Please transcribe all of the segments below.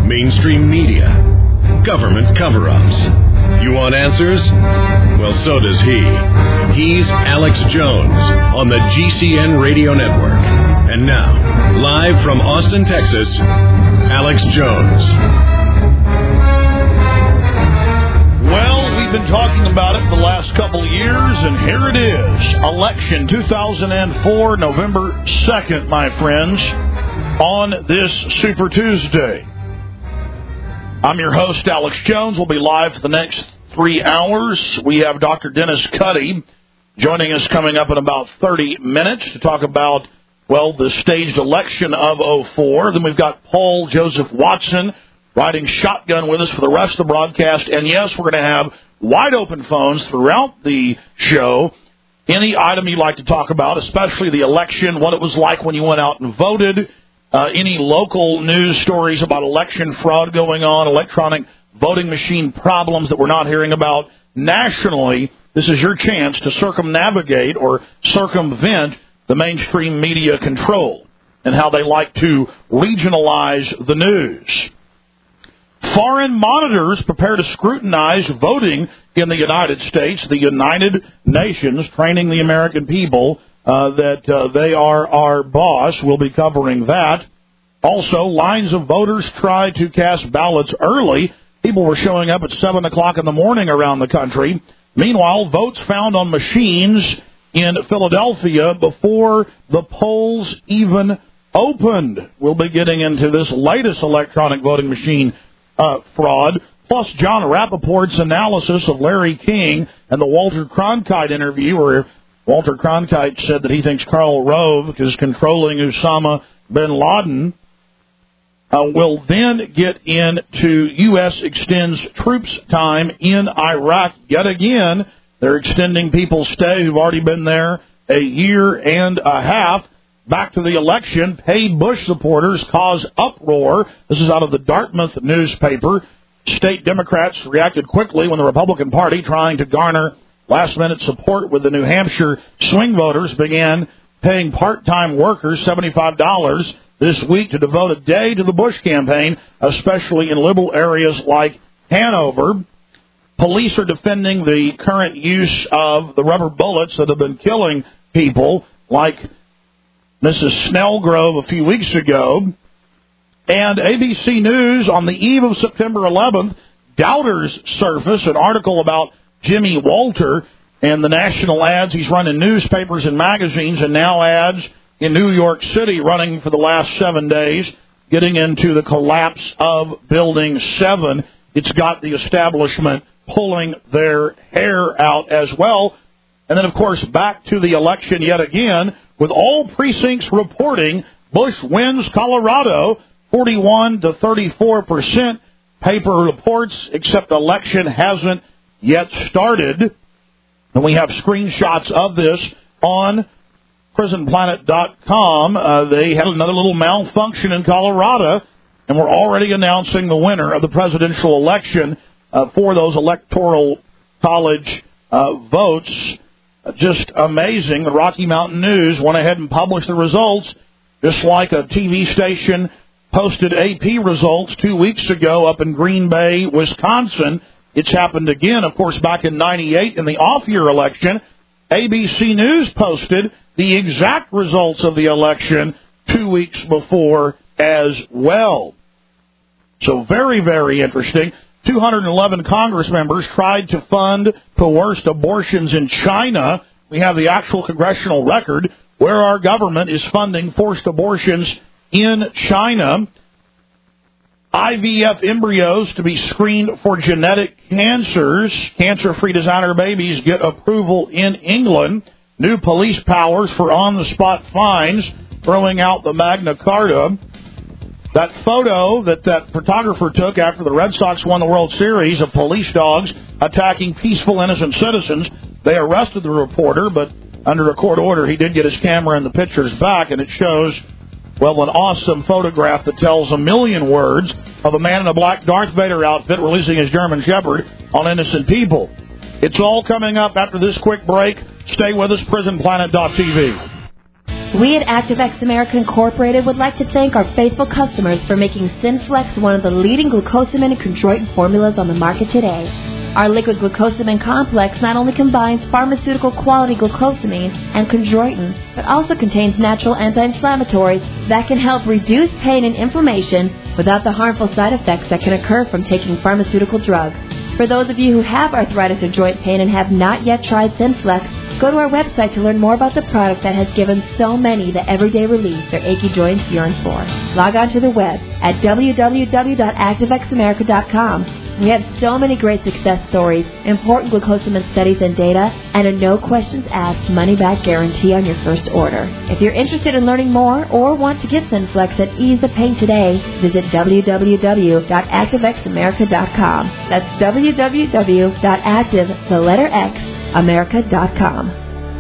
mainstream media, government cover-ups. You want answers? Well, so does he. He's Alex Jones on the GCN Radio Network. And now, live from Austin, Texas, Alex Jones. Well, we've been talking about it for the last couple of years, and here it is. Election 2004, November 2nd, my friends, on this Super Tuesday. I'm your host, Alex Jones. We'll be live for the next 3 hours. We have Dr. Dennis Cuddy joining us coming up in about 30 minutes to talk about, well, the staged election of 04. Then we've got Paul Joseph Watson riding shotgun with us for the rest of the broadcast. And, yes, we're going to have wide-open phones throughout the show. Any item you'd like to talk about, especially the election, what it was like when you went out and voted, any local news stories about election fraud going on, electronic voting machine problems that we're not hearing about nationally. This is your chance to circumnavigate or circumvent the mainstream media control and how they like to regionalize the news. Foreign monitors prepare to scrutinize voting in the United States. The United Nations training the American people that they are our boss. We'll be covering that. Also, lines of voters try to cast ballots early. People were showing up at 7 o'clock in the morning around the country. Meanwhile, votes found on machines in Philadelphia before the polls even opened. We'll be getting into this latest electronic voting machine fraud, plus John Rappaport's analysis of Larry King and the Walter Cronkite interview, where Walter Cronkite said that he thinks Karl Rove is controlling Osama bin Laden. We'll then get into U.S. extends troops time in Iraq yet again. They're extending people's stay who've already been there a year and a half. Back to the election, paid Bush supporters cause uproar. This is out of the Dartmouth newspaper. State Democrats reacted quickly when the Republican Party, trying to garner last-minute support with the New Hampshire swing voters, began paying part-time workers $75 this week to devote a day to the Bush campaign, especially in liberal areas like Hanover. Police are defending the current use of the rubber bullets that have been killing people, like Mrs. Snellgrove a few weeks ago. And ABC News, on the eve of September 11th, doubters surface an article about Jimmy Walter and the national ads he's run in newspapers and magazines, and now ads in New York City running for the last 7 days, getting into the collapse of Building 7. It's got the establishment pulling their hair out as well. And then, of course, back to the election yet again, with all precincts reporting Bush wins Colorado 41 to 34%. Paper reports, except election hasn't yet started. And we have screenshots of this on prisonplanet.com. They had another little malfunction in Colorado, and we're already announcing the winner of the presidential election for those electoral college votes. Just amazing. The Rocky Mountain News went ahead and published the results, just like a TV station posted AP results 2 weeks ago up in Green Bay, Wisconsin. It's happened again, of course, back in 98 in the off-year election. ABC News posted the exact results of the election 2 weeks before as well. So very, very interesting. 211 Congress members tried to fund coerced abortions in China. We have the actual congressional record where our government is funding forced abortions in China. IVF embryos to be screened for genetic cancers. Cancer-free designer babies get approval in England. New police powers for on-the-spot fines, throwing out the Magna Carta. That photo that photographer took after the Red Sox won the World Series of police dogs attacking peaceful, innocent citizens, they arrested the reporter, but under a court order, he did get his camera and the pictures back, and it shows, well, an awesome photograph that tells a million words of a man in a black Darth Vader outfit releasing his German Shepherd on innocent people. It's all coming up after this quick break. Stay with us, prisonplanet.tv. We at ActiveX America Incorporated would like to thank our faithful customers for making Synflex one of the leading glucosamine and chondroitin formulas on the market today. Our liquid glucosamine complex not only combines pharmaceutical-quality glucosamine and chondroitin, but also contains natural anti-inflammatories that can help reduce pain and inflammation without the harmful side effects that can occur from taking pharmaceutical drugs. For those of you who have arthritis or joint pain and have not yet tried Synflex, go to our website to learn more about the product that has given so many the everyday relief their achy joints yearn for. Log on to the web at www.activexamerica.com. We have so many great success stories, important glucosamine studies and data, and a no-questions-asked money-back guarantee on your first order. If you're interested in learning more or want to get Synflex and ease the pain today, visit www.activexamerica.com. That's www.activeamerica.com.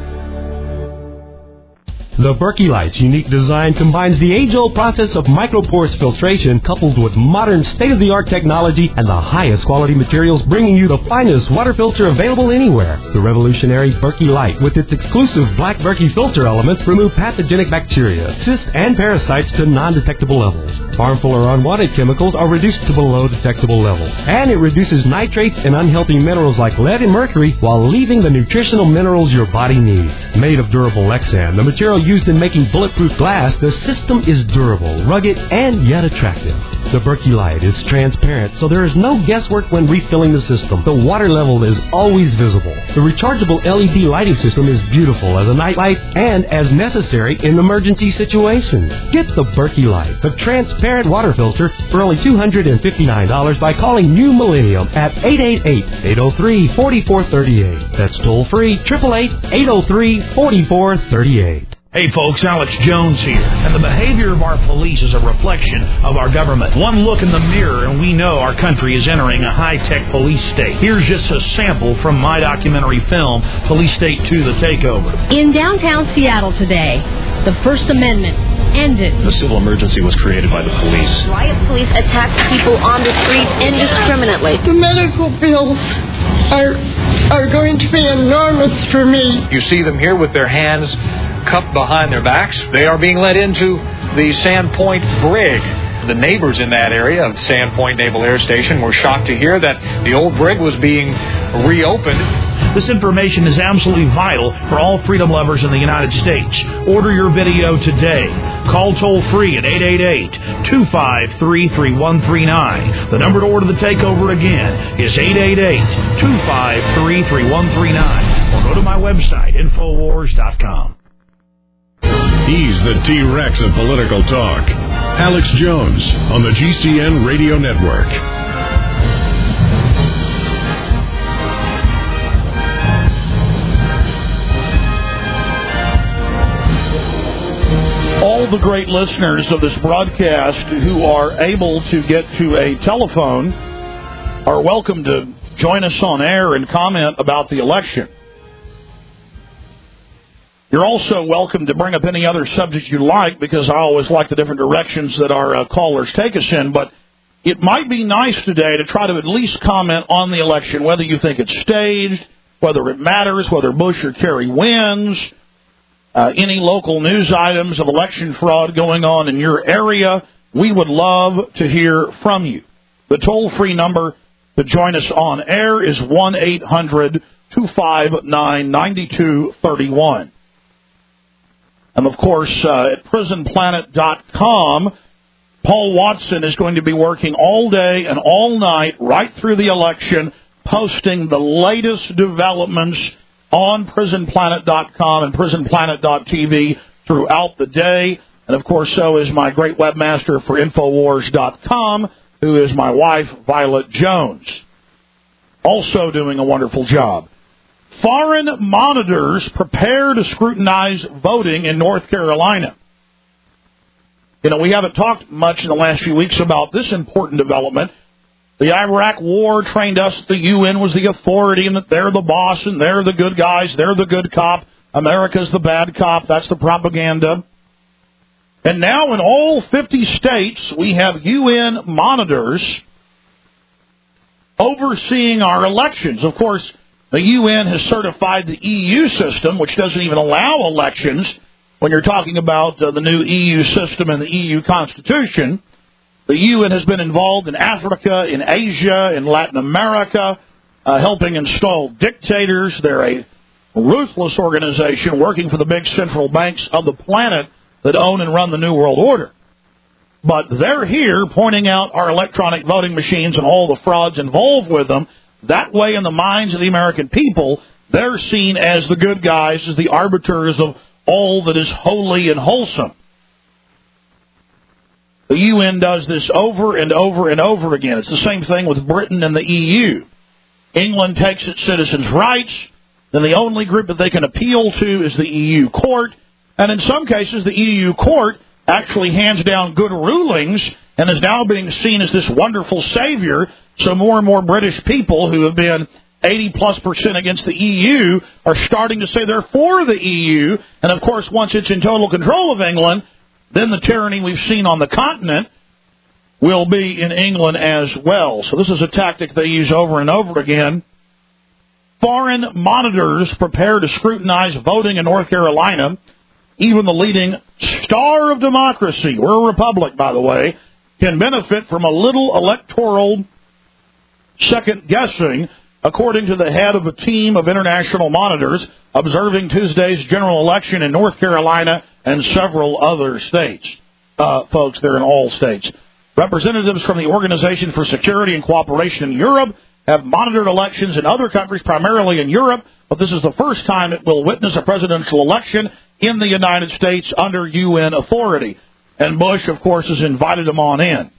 The Berkey Light's unique design combines the age-old process of micropores filtration coupled with modern state-of-the-art technology and the highest quality materials, bringing you the finest water filter available anywhere. The revolutionary Berkey Light, with its exclusive black Berkey filter elements, remove pathogenic bacteria, cysts, and parasites to non-detectable levels. Harmful or unwanted chemicals are reduced to below detectable levels. And it reduces nitrates and unhealthy minerals like lead and mercury while leaving the nutritional minerals your body needs. Made of durable Lexan, the material used in making bulletproof glass, the system is durable, rugged, and yet attractive. The Berkey Light is transparent, so there is no guesswork when refilling the system. The water level is always visible. The rechargeable LED lighting system is beautiful as a night light and as necessary in emergency situations. Get the Berkey Light, the transparent water filter, for only $259 by calling New Millennium at 888-803-4438. That's toll-free, 888-803-4438. Hey folks, Alex Jones here, and the behavior of our police is a reflection of our government. One look in the mirror and we know our country is entering a high-tech police state. Here's just a sample from my documentary film, Police State 2, The Takeover. In downtown Seattle today, the First Amendment ended. The civil emergency was created by the police. Riot police attacked people on the street indiscriminately. The medical bills are going to be enormous for me. You see them here with their hands cupped behind their backs. They are being led into the Sandpoint Brig. The neighbors in that area of Sandpoint Naval Air Station were shocked to hear that the old brig was being reopened. This information is absolutely vital for all freedom lovers in the United States. Order your video today. Call toll-free at 888-253-3139. The number to order the takeover again is 888-253-3139. Or go to my website, Infowars.com. He's the T-Rex of political talk. Alex Jones on the GCN Radio Network. All the great listeners of this broadcast who are able to get to a telephone are welcome to join us on air and comment about the election. You're also welcome to bring up any other subject you like, because I always like the different directions that our callers take us in. But it might be nice today to try to at least comment on the election, whether you think it's staged, whether it matters, whether Bush or Kerry wins, any local news items of election fraud going on in your area. We would love to hear from you. The toll-free number to join us on air is 1-800-259-9231. And, of course, at prisonplanet.com, Paul Watson is going to be working all day and all night right through the election, posting the latest developments on prisonplanet.com and prisonplanet.tv throughout the day. And, of course, so is my great webmaster for Infowars.com, who is my wife, Violet Jones, also doing a wonderful job. Foreign monitors prepare to scrutinize voting in North Carolina. You know, we haven't talked much in the last few weeks about this important development. The Iraq War trained us that the UN was the authority and that they're the boss and they're the good guys, they're the good cop. America's the bad cop. That's the propaganda. And now in all 50 states, we have UN monitors overseeing our elections. Of course, the UN has certified the EU system, which doesn't even allow elections when you're talking about the new EU system and the EU Constitution. The UN has been involved in Africa, in Asia, in Latin America, helping install dictators. They're a ruthless organization working for the big central banks of the planet that own and run the New World Order. But they're here pointing out our electronic voting machines and all the frauds involved with them. That way, in the minds of the American people, they're seen as the good guys, as the arbiters of all that is holy and wholesome. The UN does this over and over and over again. It's the same thing with Britain and the EU. England takes its citizens' rights, then the only group that they can appeal to is the EU court, and in some cases the EU court actually hands down good rulings and is now being seen as this wonderful savior, so more and more British people who have been 80+% against the EU are starting to say they're for the EU, and of course once it's in total control of England, then the tyranny we've seen on the continent will be in England as well. So this is a tactic they use over and over again. Foreign monitors prepare to scrutinize voting in North Carolina. Even the leading star of democracy, we're a republic, by the way, can benefit from a little electoral second-guessing, according to the head of a team of international monitors observing Tuesday's general election in North Carolina and several other states. Folks, they're in all states. Representatives from the Organization for Security and Cooperation in Europe have monitored elections in other countries, primarily in Europe, but this is the first time it will witness a presidential election in the United States under UN authority. And Bush, of course, has invited them on in.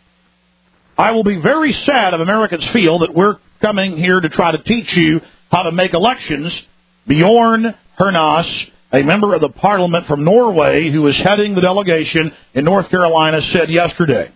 I will be very sad if Americans feel that we're coming here to try to teach you how to make elections. Bjorn Hernas, a member of the parliament from Norway who is heading the delegation in North Carolina, said yesterday,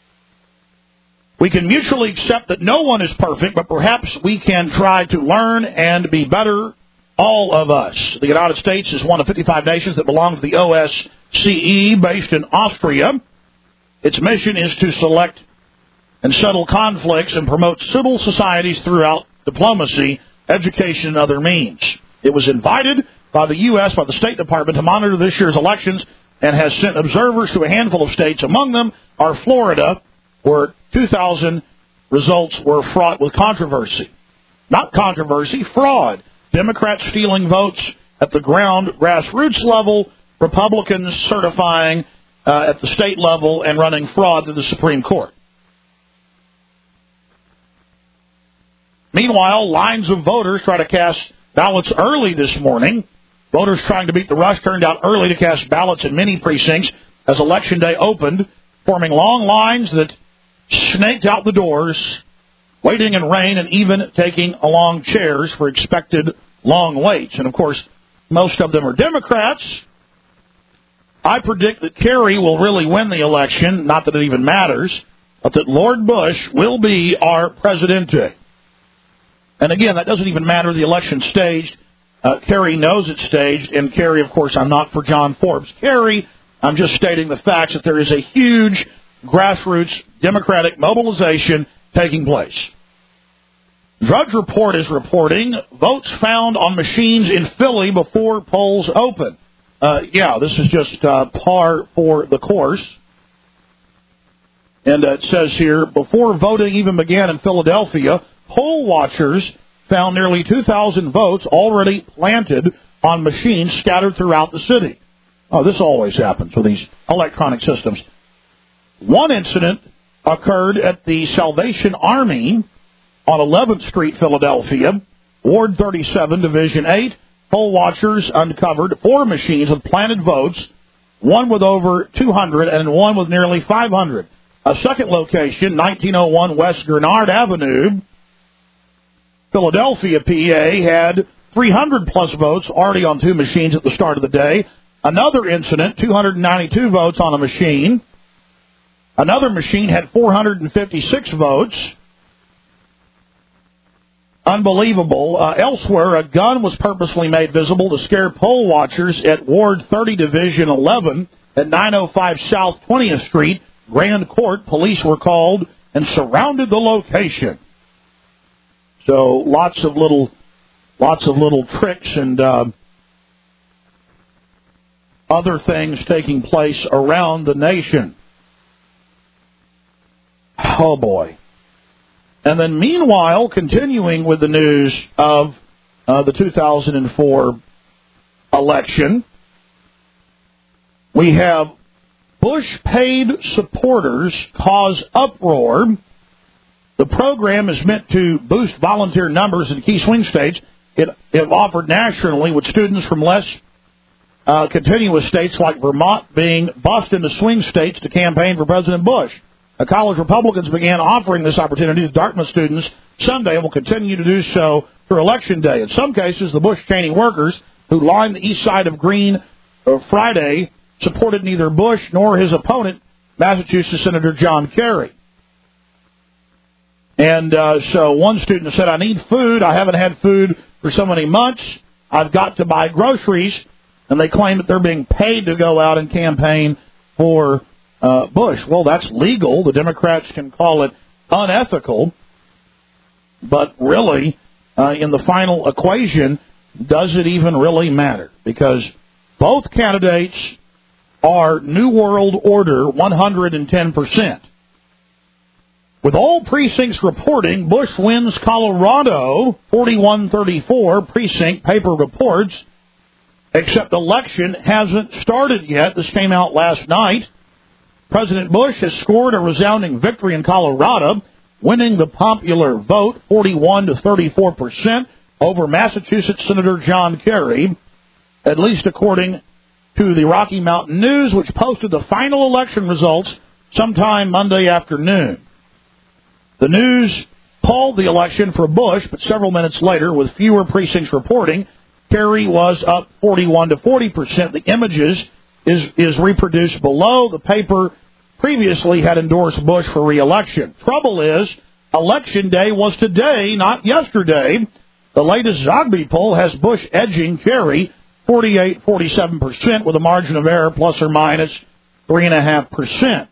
"We can mutually accept that no one is perfect, but perhaps we can try to learn and be better, all of us." The United States is one of 55 nations that belong to the OSCE, based in Austria. Its mission is to select and settle conflicts and promote civil societies throughout diplomacy, education, and other means. It was invited by the U.S., by the State Department, to monitor this year's elections and has sent observers to a handful of states. Among them are Florida, where 2000 results were fraught with controversy. Not controversy, fraud. Democrats stealing votes at the grassroots level, Republicans certifying at the state level and running fraud to the Supreme Court. Meanwhile, lines of voters try to cast ballots early this morning. Voters trying to beat the rush turned out early to cast ballots in many precincts as Election Day opened, forming long lines that snaked out the doors, waiting in rain and even taking along chairs for expected long waits. And, of course, most of them are Democrats. I predict that Kerry will really win the election, not that it even matters, but that Lord Bush will be our presidente. And, again, that doesn't even matter. The election's staged. Kerry knows it's staged. And Kerry, of course, I'm not for John Forbes. Kerry, I'm just stating the facts that there is a huge grassroots Democratic mobilization taking place. Drudge Report is reporting votes found on machines in Philly before polls open. This is just par for the course. And it says here, before voting even began in Philadelphia, poll watchers found nearly 2,000 votes already planted on machines scattered throughout the city. Oh, this always happens with these electronic systems. One incident occurred at the Salvation Army on 11th Street, Philadelphia, Ward 37, Division 8. Poll watchers uncovered 4 machines with planted votes, one with over 200 and one with nearly 500. A second location, 1901 West Gurnard Avenue, Philadelphia, PA, had 300-plus votes already on 2 machines at the start of the day. Another incident, 292 votes on a machine. Another machine had 456 votes. Unbelievable. Elsewhere, a gun was purposely made visible to scare poll watchers at Ward 30, Division 11 at 905 South 20th Street, Grand Court. Police were called and surrounded the location. So lots of little tricks and other things taking place around the nation. Oh, boy. And then meanwhile, continuing with the news of the 2004 election, we have Bush-paid supporters cause uproar. The program is meant to boost volunteer numbers in key swing states. It offered nationally, with students from less continuous states like Vermont being bussed into swing states to campaign for President Bush. College Republicans began offering this opportunity to Dartmouth students Sunday and will continue to do so through Election Day. In some cases, the Bush-Cheney workers who lined the east side of Green Friday supported neither Bush nor his opponent, Massachusetts Senator John Kerry. And so one student said, I need food. I haven't had food for so many months. I've got to buy groceries. And they claim that they're being paid to go out and campaign for Bush. Well, that's legal. The Democrats can call it unethical. But really, in the final equation, does it even really matter? Because both candidates are New World Order 110%. With all precincts reporting, Bush wins Colorado 41-34, precinct paper reports, except election hasn't started yet. This came out last night. President Bush has scored a resounding victory in Colorado, winning the popular vote 41-34% over Massachusetts Senator John Kerry, at least according to the Rocky Mountain News, which posted the final election results sometime Monday afternoon. The News called the election for Bush, but several minutes later, with fewer precincts reporting, Kerry was up 41-40%. The images is reproduced below. The paper previously had endorsed Bush for re-election. Trouble is, Election Day was today, not yesterday. The latest Zogby poll has Bush edging Kerry 48-47% with a margin of error plus or minus 3.5%.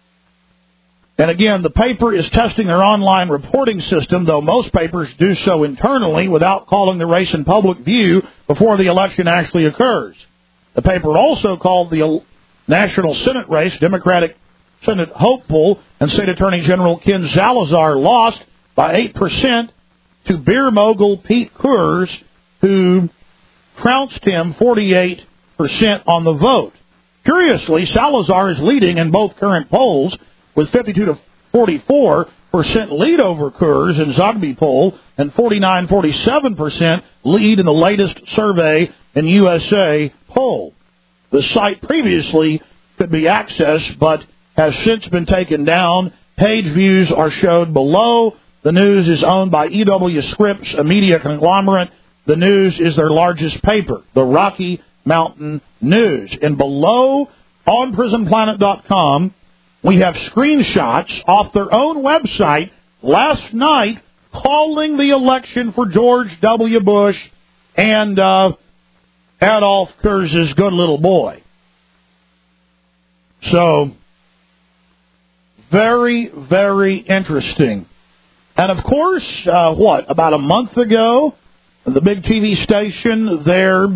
And again, the paper is testing their online reporting system, though most papers do so internally without calling the race in public view before the election actually occurs. The paper also called the national Senate race Democratic Senate hopeful, and State Attorney General Ken Salazar lost by 8% to beer mogul Pete Coors, who trounced him 48% on the vote. Curiously, Salazar is leading in both current polls with 52-44% lead over Coors in Zogby poll and 49-47% lead in the latest survey in USA poll. The site previously could be accessed, but has since been taken down. Page views are showed below. The News is owned by E.W. Scripps, a media conglomerate. The News is their largest paper, the Rocky Mountain News. And below, on PrisonPlanet.com, we have screenshots off their own website last night calling the election for George W. Bush and Adolph Kurz's good little boy. So, very, very interesting. And of course, about a month ago, the big TV station there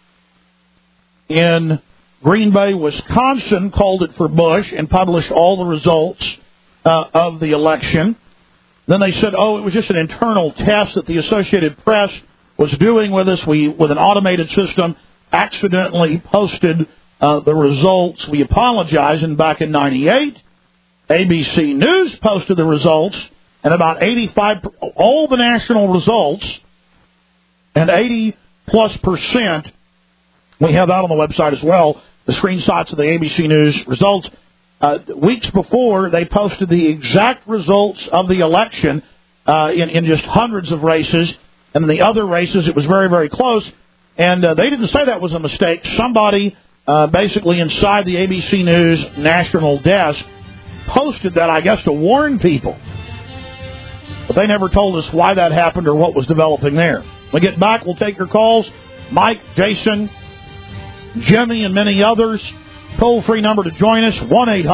in Green Bay, Wisconsin, called it for Bush and published all the results of the election. Then they said, it was just an internal test that the Associated Press was doing with us. We, with an automated system, accidentally posted the results. We apologize. And back in 98, ABC News posted the results, and about 85, all the national results, and 80+%, we have that on the website as well, the screenshots of the ABC News results. Weeks before, they posted the exact results of the election in just hundreds of races. And in the other races, it was very, very close. And they didn't say that was a mistake. Somebody basically inside the ABC News national desk posted that, I guess, to warn people. But they never told us why that happened or what was developing there. When we get back, we'll take your calls. Mike, Jason, Jimmy, and many others. Toll-free number to join us,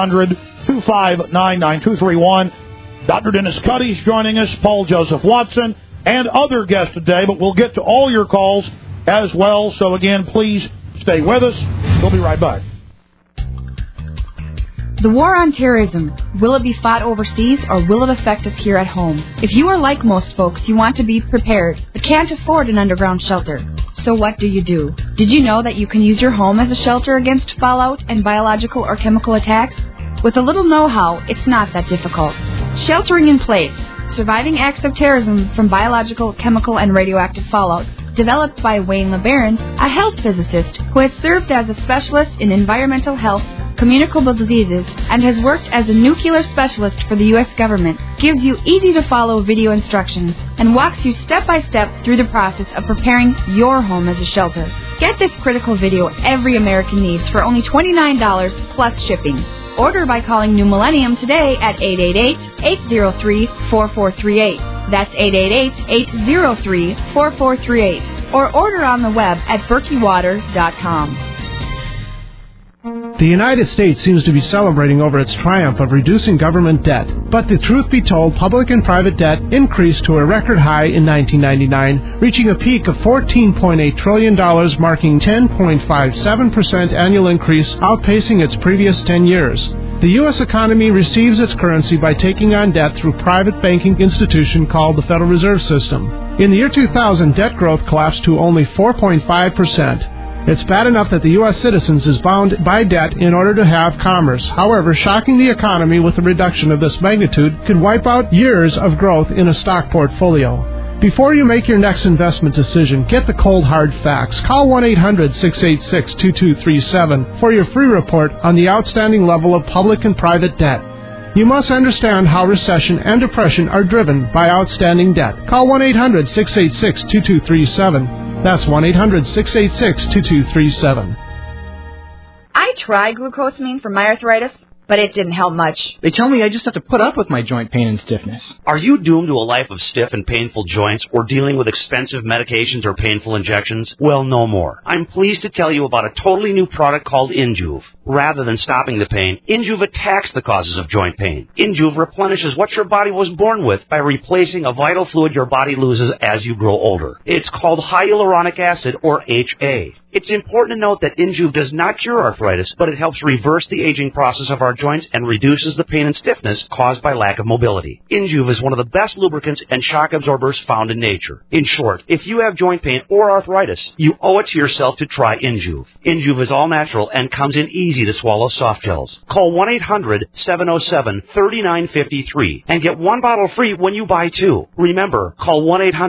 1-800-259-9231. Dr. Dennis Cuddy's joining us, Paul Joseph Watson, and other guests today. But we'll get to all your calls as well. So, again, please Stay with us. We'll be right back. The war on terrorism, will it be fought overseas or will it affect us here at home? If you are like most folks, you want to be prepared, but can't afford an underground shelter. So what do? Did you know that you can use your home as a shelter against fallout and biological or chemical attacks? With a little know-how, it's not that difficult. Sheltering in Place, Surviving Acts of Terrorism from Biological, Chemical, and Radioactive Fallout, developed by Wayne LeBaron, a health physicist who has served as a specialist in environmental health, communicable diseases, and has worked as a nuclear specialist for the U.S. government, gives you easy-to-follow video instructions and walks you step-by-step through the process of preparing your home as a shelter. Get this critical video every American needs for only $29 plus shipping. Order by calling New Millennium today at 888-803-4438. That's 888-803-4438. Or order on the web at berkeywater.com. The United States seems to be celebrating over its triumph of reducing government debt. But the truth be told, public and private debt increased to a record high in 1999, reaching a peak of $14.8 trillion, marking 10.57% annual increase, outpacing its previous 10 years. The U.S. economy receives its currency by taking on debt through a private banking institution called the Federal Reserve System. In the year 2000, debt growth collapsed to only 4.5%. It's bad enough that the U.S. citizens is bound by debt in order to have commerce. However, shocking the economy with a reduction of this magnitude could wipe out years of growth in a stock portfolio. Before you make your next investment decision, get the cold hard facts. Call 1-800-686-2237 for your free report on the outstanding level of public and private debt. You must understand how recession and depression are driven by outstanding debt. Call 1-800-686-2237. That's 1-800-686-2237. I tried glucosamine for my arthritis, but it didn't help much. They tell me I just have to put up with my joint pain and stiffness. Are you doomed to a life of stiff and painful joints or dealing with expensive medications or painful injections? Well, no more. I'm pleased to tell you about a totally new product called Injuve. Rather than stopping the pain, Injuve attacks the causes of joint pain. Injuve replenishes what your body was born with by replacing a vital fluid your body loses as you grow older. It's called hyaluronic acid, or HA. It's important to note that Injuve does not cure arthritis, but it helps reverse the aging process of our joints and reduces the pain and stiffness caused by lack of mobility. Injuve is one of the best lubricants and shock absorbers found in nature. In short, if you have joint pain or arthritis, you owe it to yourself to try Injuve. Injuve is all natural and comes in easy to swallow soft gels. Call 1-800-707-3953 and get one bottle free when you buy two. Remember, call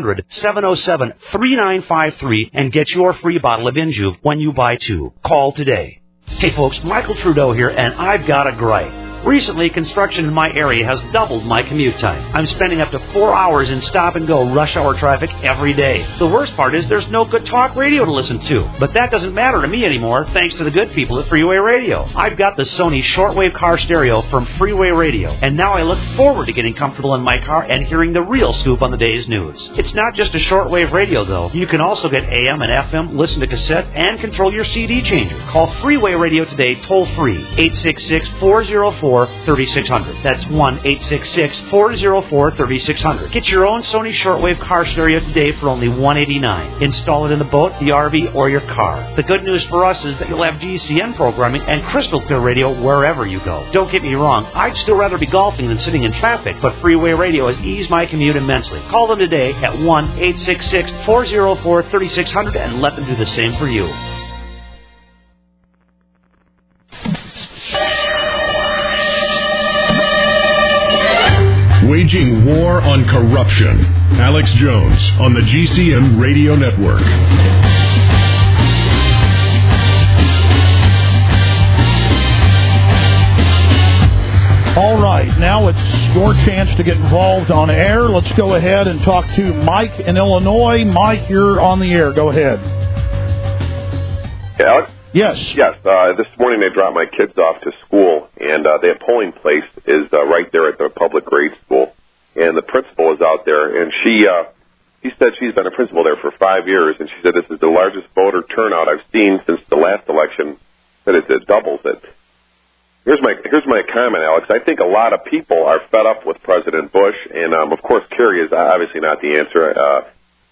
1-800-707-3953 and get your free bottle of Injuve when you buy two. Call today. Hey folks, Michael Trudeau here, and I've got a gripe. Recently, construction in my area has doubled my commute time. I'm spending up to 4 hours in stop-and-go rush hour traffic every day. The worst part is there's no good talk radio to listen to. But that doesn't matter to me anymore, thanks to the good people at Freeway Radio. I've got the Sony shortwave car stereo from Freeway Radio, and now I look forward to getting comfortable in my car and hearing the real scoop on the day's news. It's not just a shortwave radio, though. You can also get AM and FM, listen to cassette, and control your CD changer. Call Freeway Radio today, toll-free, 866-404-3600. That's 1-866-404-3600. Get your own Sony shortwave car stereo today for only $189. Install it in the boat, the RV, or your car. The good news for us is that you'll have GCN programming and crystal clear radio wherever you go. Don't get me wrong, I'd still rather be golfing than sitting in traffic, but Freeway Radio has eased my commute immensely. Call them today at 1-866-404-3600 and let them do the same for you. Waging war on corruption. Alex Jones on the GCN Radio Network. All right, now it's your chance to get involved on air. Let's go ahead and talk to Mike in Illinois. Mike, you're on the air. Go ahead. Hey, Alex? Yes. Yes. This morning they dropped my kids off to school, and their polling place is right there at the public grade school. And the principal is out there, and she said she's been a principal there for 5 years, and she said this is the largest voter turnout I've seen since the last election, that it doubles it. Here's my comment, Alex. I think a lot of people are fed up with President Bush, and of course Kerry is obviously not the answer.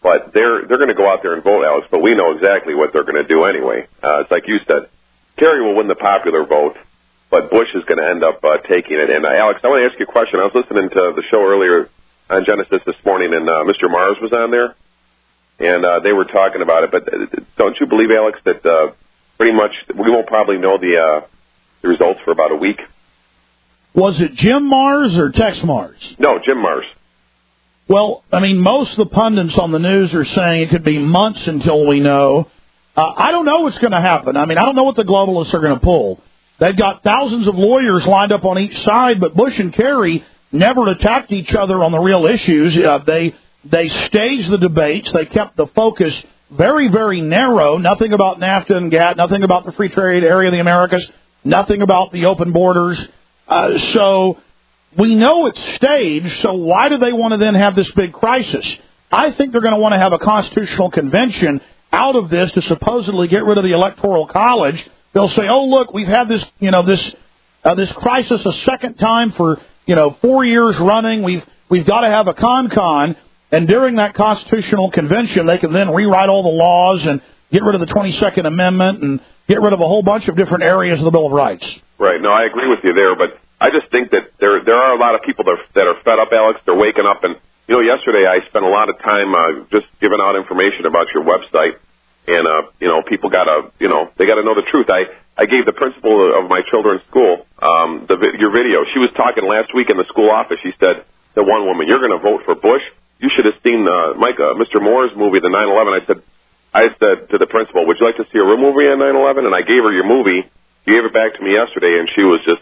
but they're going to go out there and vote, Alex, but we know exactly what they're going to do anyway. It's like you said, Kerry will win the popular vote, but Bush is going to end up taking it. And, Alex, I want to ask you a question. I was listening to the show earlier on Genesis this morning, and Mr. Mars was on there, and they were talking about it. But don't you believe, Alex, that pretty much we won't probably know the results for about a week? Was it Jim Mars or Tex Mars? No, Jim Mars. Well, I mean, most of the pundits on the news are saying it could be months until we know. I don't know what's going to happen. I mean, I don't know what the globalists are going to pull. They've got thousands of lawyers lined up on each side, but Bush and Kerry never attacked each other on the real issues. They staged the debates. They kept the focus very, very narrow. Nothing about NAFTA and GATT, nothing about the free trade area of the Americas, nothing about the open borders. So we know it's staged, so why do they want to then have this big crisis? I think they're going to want to have a constitutional convention out of this to supposedly get rid of the Electoral College. They'll say, oh, look, we've had this, this crisis a second time for, 4 years running. We've got to have a con, and during that constitutional convention, they can then rewrite all the laws and get rid of the 22nd Amendment and get rid of a whole bunch of different areas of the Bill of Rights. Right. No, I agree with you there, but I just think that there are a lot of people that are fed up, Alex. They're waking up, and yesterday I spent a lot of time just giving out information about your website, and people gotta they gotta know the truth. I gave the principal of my children's school your video. She was talking last week in the school office. She said to one woman, "You're going to vote for Bush? You should have seen Mr. Moore's movie, the 9/11." I said to the principal, "Would you like to see a real movie on 9/11?" And I gave her your movie. She gave it back to me yesterday, and she was just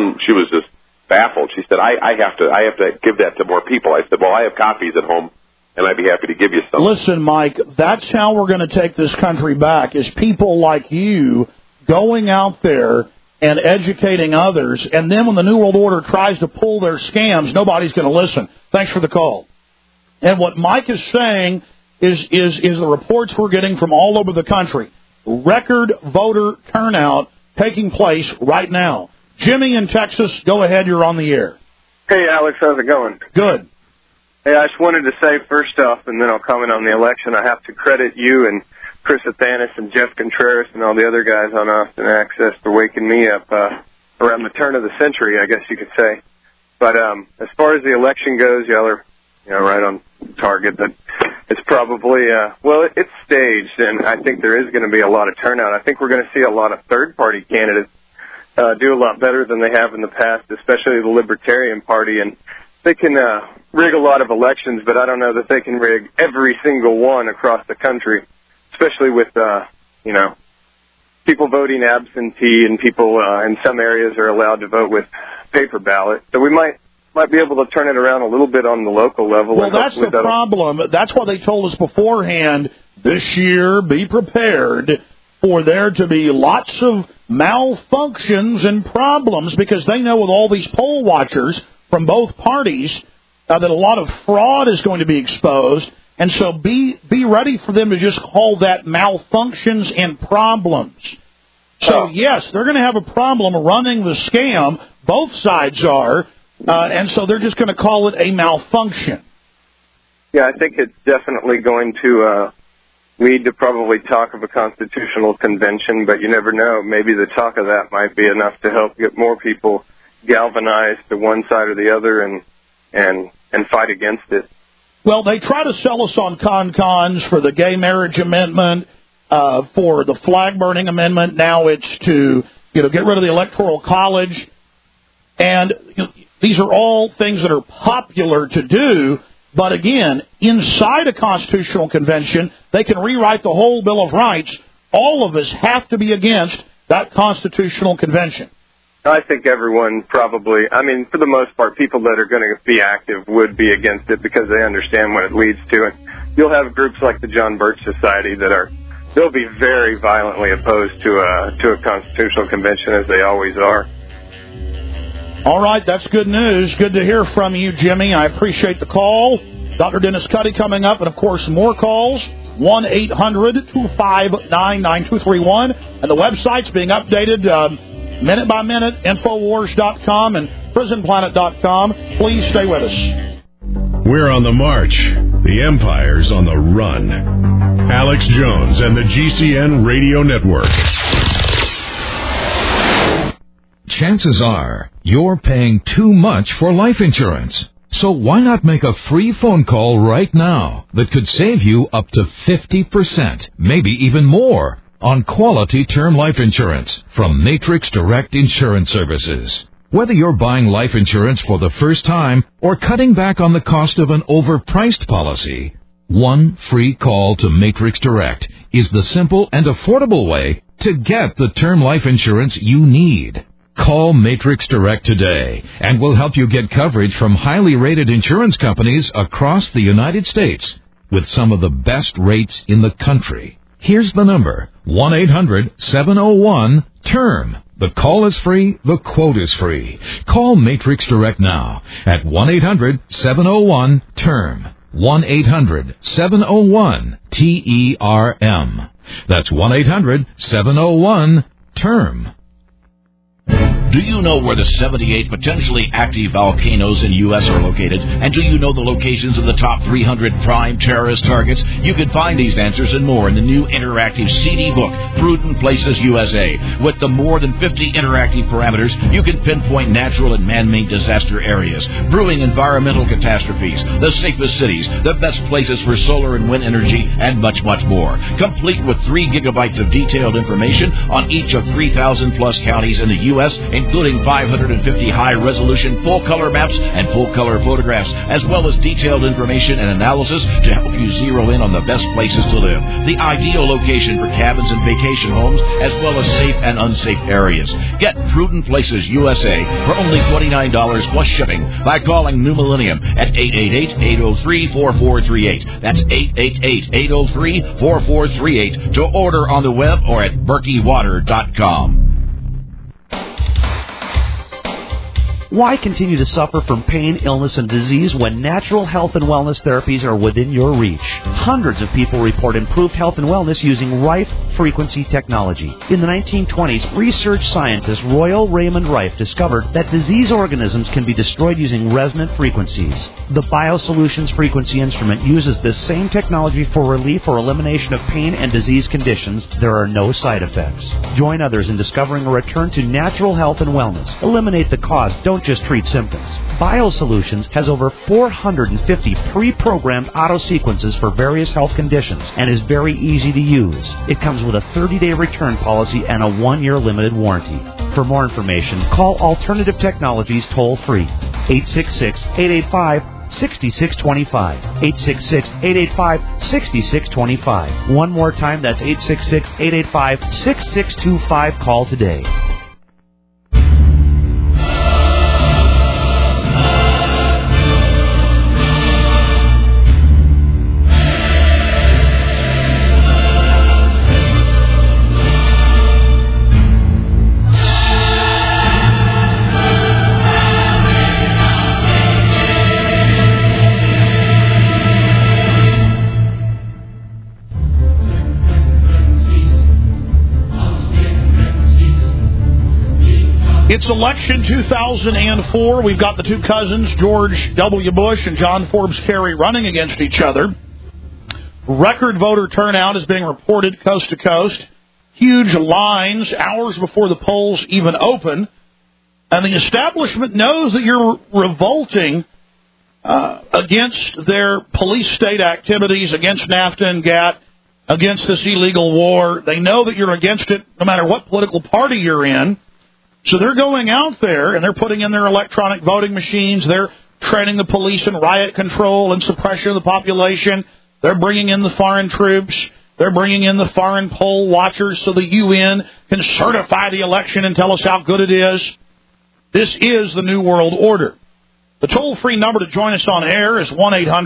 baffled. She said, I have to give that to more people. I said, well, I have copies at home, and I'd be happy to give you some. Listen, Mike, that's how we're going to take this country back, is people like you going out there and educating others, and then when the New World Order tries to pull their scams, nobody's going to listen. Thanks for the call. And what Mike is saying is the reports we're getting from all over the country. Record voter turnout taking place right now. Jimmy in Texas, go ahead, you're on the air. Hey, Alex, how's it going? Good. Hey, I just wanted to say first off, and then I'll comment on the election, I have to credit you and Chris Athanas and Jeff Contreras and all the other guys on Austin Access for waking me up around the turn of the century, I guess you could say. But as far as the election goes, y'all are right on target. But it's probably, it's staged, and I think there is going to be a lot of turnout. I think we're going to see a lot of third-party candidates do a lot better than they have in the past, especially the Libertarian Party. And they can rig a lot of elections, but I don't know that they can rig every single one across the country, especially with, people voting absentee and people in some areas are allowed to vote with paper ballot. So we might be able to turn it around a little bit on the local level. Well, that's the problem. That's why they told us beforehand, this year, be prepared for there to be lots of malfunctions and problems, because they know with all these poll watchers from both parties that a lot of fraud is going to be exposed, and so be ready for them to just call that malfunctions and problems. So, yes, they're going to have a problem running the scam. Both sides are, and so they're just going to call it a malfunction. Yeah, I think it's definitely going to lead to probably talk of a constitutional convention, but you never know. Maybe the talk of that might be enough to help get more people galvanized to one side or the other and fight against it. Well, they try to sell us on cons for the gay marriage amendment, for the flag burning amendment. Now it's to get rid of the Electoral College, and these are all things that are popular to do. But again, inside a constitutional convention, they can rewrite the whole Bill of Rights. All of us have to be against that constitutional convention. I think everyone probably, for the most part, people that are going to be active would be against it because they understand what it leads to. And you'll have groups like the John Birch Society they'll be very violently opposed to a constitutional convention, as they always are. All right, that's good news. Good to hear from you, Jimmy. I appreciate the call. Dr. Dennis Cuddy coming up, and, of course, more calls, 1-800-259-9231. And the website's being updated minute by minute, Infowars.com and PrisonPlanet.com. Please stay with us. We're on the march. The Empire's on the run. Alex Jones and the GCN Radio Network. Chances are you're paying too much for life insurance. So why not make a free phone call right now that could save you up to 50%, maybe even more, on quality term life insurance from Matrix Direct Insurance Services. Whether you're buying life insurance for the first time or cutting back on the cost of an overpriced policy, one free call to Matrix Direct is the simple and affordable way to get the term life insurance you need. Call Matrix Direct today, and we'll help you get coverage from highly rated insurance companies across the United States with some of the best rates in the country. Here's the number, 1-800-701-TERM. The call is free, the quote is free. Call Matrix Direct now at 1-800-701-TERM. 1-800-701-TERM. That's 1-800-701-TERM. Do you know where the 78 potentially active volcanoes in the U.S. are located? And do you know the locations of the top 300 prime terrorist targets? You can find these answers and more in the new interactive CD book, Prudent Places USA. With the more than 50 interactive parameters, you can pinpoint natural and man-made disaster areas, brewing environmental catastrophes, the safest cities, the best places for solar and wind energy, and much, much more. Complete with 3 gigabytes of detailed information on each of 3,000-plus counties in the U.S., including 550 high-resolution full-color maps and full-color photographs, as well as detailed information and analysis to help you zero in on the best places to live, the ideal location for cabins and vacation homes, as well as safe and unsafe areas. Get Prudent Places USA for only $29 plus shipping by calling New Millennium at 888-803-4438. That's 888-803-4438 to order on the web or at berkeywater.com. Why continue to suffer from pain, illness, and disease when natural health and wellness therapies are within your reach? Hundreds of people report improved health and wellness using Rife frequency technology. In the 1920s, research scientist Royal Raymond Rife discovered that disease organisms can be destroyed using resonant frequencies. The BioSolutions frequency instrument uses this same technology for relief or elimination of pain and disease conditions. There are no side effects. Join others in discovering a return to natural health and wellness. Eliminate the cause. Don't just treat symptoms. BioSolutions has over 450 pre-programmed auto-sequences for various health conditions and is very easy to use. It comes with a 30-day return policy and a 1-year limited warranty. For more information, call Alternative Technologies toll-free, 866-885-6625. 866-885-6625. One more time, that's 866-885-6625. Call today. It's election 2004. We've got the two cousins, George W. Bush and John Forbes Kerry, running against each other. Record voter turnout is being reported coast to coast. Huge lines hours before the polls even open. And the establishment knows that you're revolting against their police state activities, against NAFTA and GATT, against this illegal war. They know that you're against it no matter what political party you're in. So they're going out there and they're putting in their electronic voting machines. They're training the police in riot control and suppression of the population. They're bringing in the foreign troops. They're bringing in the foreign poll watchers so the UN can certify the election and tell us how good it is. This is the New World Order. The toll-free number to join us on air is